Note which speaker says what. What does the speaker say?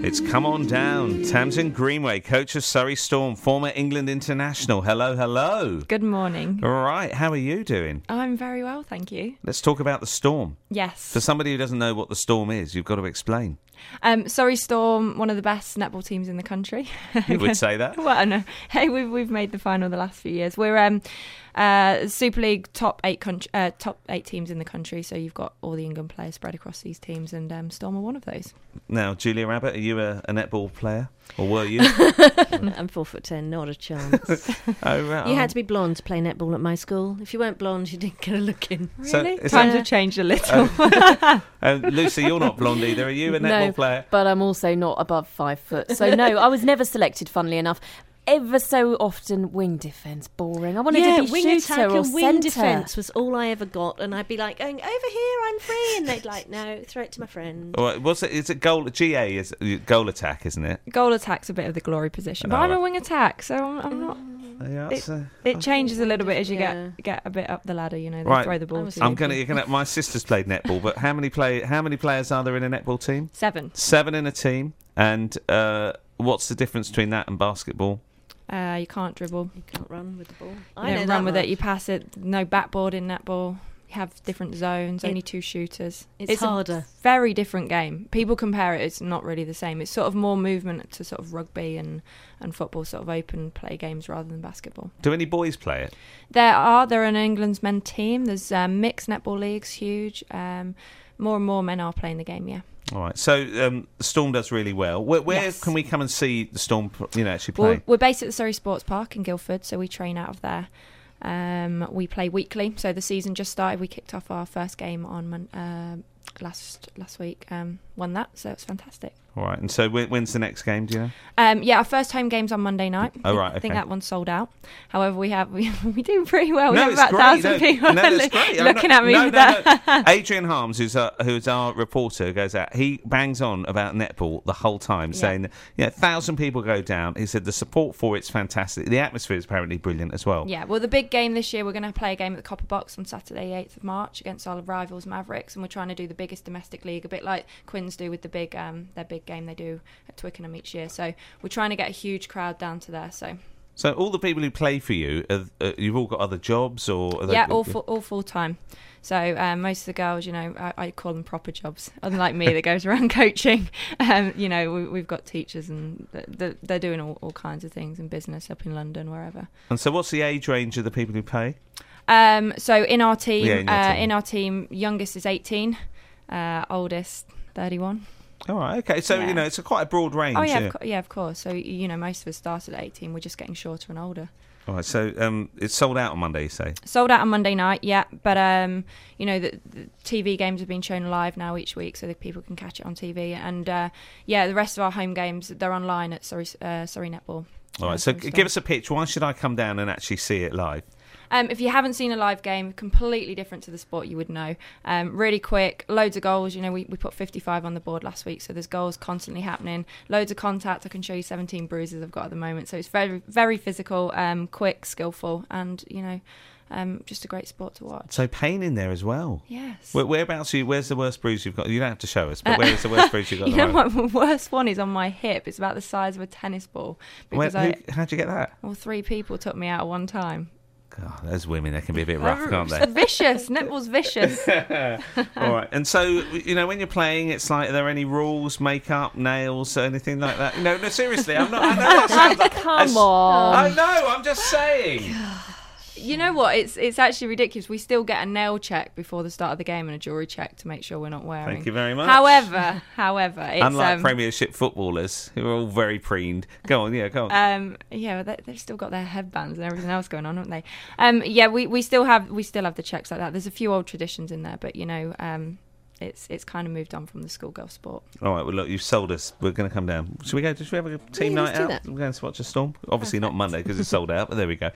Speaker 1: It's Come On Down. Tamsin Greenway, coach of Surrey Storm, former England international. Hello, hello.
Speaker 2: Good morning.
Speaker 1: All right, how are you doing?
Speaker 2: I'm very well, thank you.
Speaker 1: Let's talk about the Storm.
Speaker 2: Yes.
Speaker 1: For somebody who doesn't know what the Storm is, you've got to explain.
Speaker 2: Surrey Storm, one of the best netball teams in the country.
Speaker 1: You would say that?
Speaker 2: Well, no. Hey, we've made the final the last few years. We're Super League top eight teams in the country, so you've got all the England players spread across these teams, and Storm are one of those.
Speaker 1: Now, Julia Rabbit, are you a netball player? Or were you?
Speaker 3: I'm 4'10", not a chance.
Speaker 1: Oh, right.
Speaker 3: You had to be blonde to play netball at my school. If you weren't blonde, you didn't get a look in.
Speaker 2: Really?
Speaker 1: So,
Speaker 2: Times have changed a little.
Speaker 1: Lucy, you're not blonde either. Are you a netball player?
Speaker 4: But I'm also not above 5 foot. So no, I was never selected, funnily enough. Ever so often, wing defence, boring. I wanted to be
Speaker 3: wing
Speaker 4: shooter
Speaker 3: attack
Speaker 4: or
Speaker 3: and wing
Speaker 4: centre.
Speaker 3: defence was all I ever got, and I'd be like, going, over here, I'm free, and they'd like, no, throw it to my friend.
Speaker 1: Or was it? Is it goal? GA is goal attack, isn't it?
Speaker 2: Goal attack's a bit of the glory position, but I'm a wing attack, so I'm not.
Speaker 1: Yeah,
Speaker 2: It changes a little bit as you get a bit up the ladder. You know, they throw the ball to you.
Speaker 1: I'm gonna. My sister's played netball, but how many players are there in a netball team?
Speaker 2: 7.
Speaker 1: 7 in a team, and what's the difference between that and basketball?
Speaker 2: You can't dribble.
Speaker 3: You can't run with the ball.
Speaker 2: You don't run with it. You pass it. No backboard in netball. You have different zones. Only 2 shooters.
Speaker 3: It's harder.
Speaker 2: A very different game. People compare it. It's not really the same. It's sort of more movement to sort of rugby and football, sort of open play games rather than basketball.
Speaker 1: Do any boys play it?
Speaker 2: They're in England's men's team. There's mixed netball leagues, huge. More and more men are playing the game. Yeah.
Speaker 1: All right. So the Storm does really well. Where can we come and see the Storm? Actually play.
Speaker 2: We're based at the Surrey Sports Park in Guildford, so we train out of there. We play weekly. So the season just started. We kicked off our first game on last week. Won that, so it's fantastic.
Speaker 1: All right. And so when's the next game? Do you know?
Speaker 2: Our first home game's on Monday night.
Speaker 1: Oh right. Okay.
Speaker 2: I think that one's sold out. However, we do pretty well. We
Speaker 1: No,
Speaker 2: have
Speaker 1: it's
Speaker 2: about
Speaker 1: great.
Speaker 2: 1,000 people
Speaker 1: that's great.
Speaker 2: looking at me with that.
Speaker 1: No. Adrian Harms, who's our reporter, goes out. He bangs on about netball the whole time, saying, 1,000 people go down. He said the support for it's fantastic. The atmosphere is apparently brilliant as well.
Speaker 2: Yeah, well, the big game this year, we're going to play a game at the Copper Box on Saturday, 8th of March, against our rivals Mavericks, and we're trying to do the biggest domestic league, a bit like Quins do with the big their big game they do at Twickenham each year. So we're trying to get a huge crowd down to there. So
Speaker 1: all the people who play for you, you've all got other jobs, or
Speaker 2: all full time. So most of the girls, I call them proper jobs. Unlike me, that goes around coaching. We've got teachers, and they're doing all kinds of things in business up in London, wherever.
Speaker 1: And so, what's the age range of the people who play?
Speaker 2: So in our team, youngest is 18, oldest 31.
Speaker 1: All right, okay. So, it's quite a broad range.
Speaker 2: Oh, yeah, of course. So, most of us started at 18. We're just getting shorter and older.
Speaker 1: All right, so it's sold out on Monday, you say?
Speaker 2: Sold out on Monday night, yeah. But, the TV games have been shown live now each week so that people can catch it on TV. And, the rest of our home games, they're online at Surrey Netball.
Speaker 1: All right, so give us a pitch. Why should I come down and actually see it live?
Speaker 2: If you haven't seen a live game, completely different to the sport, you would know. Really quick, loads of goals. We put 55 on the board last week, so there's goals constantly happening. Loads of contact. I can show you 17 bruises I've got at the moment. So it's very, very physical, quick, skillful, and, just a great sport to watch.
Speaker 1: So pain in there as well.
Speaker 2: Yes.
Speaker 1: Whereabouts are you? Where's the worst bruise you've got? You don't have to show us, but where is the worst bruise you've got?
Speaker 2: The worst one is on my hip. It's about the size of a tennis ball.
Speaker 1: How'd you get that?
Speaker 2: Well, 3 people took me out at one time.
Speaker 1: God, those women, they can be a bit rough, can't they?
Speaker 2: Vicious. Netball's vicious.
Speaker 1: All right. And so, when you're playing, it's like, are there any rules, makeup, nails, anything like that? No, seriously, I'm not. I know that sounds like,
Speaker 4: Come on.
Speaker 1: I know, I'm just saying.
Speaker 2: You know what? It's actually ridiculous. We still get a nail check before the start of the game and a jewellery check to make sure we're not wearing.
Speaker 1: Thank you very much.
Speaker 2: However, it's,
Speaker 1: unlike Premiership footballers who are all very preened. Go on.
Speaker 2: They've still got their headbands and everything else going on, haven't they? We still have the checks like that. There's a few old traditions in there, but it's kind of moved on from the schoolgirl sport.
Speaker 1: All right, well, look, you've sold us. We're going to come down. Should we have a team night out? We're going to watch a Storm. Obviously not Monday because it's sold out, but there we go.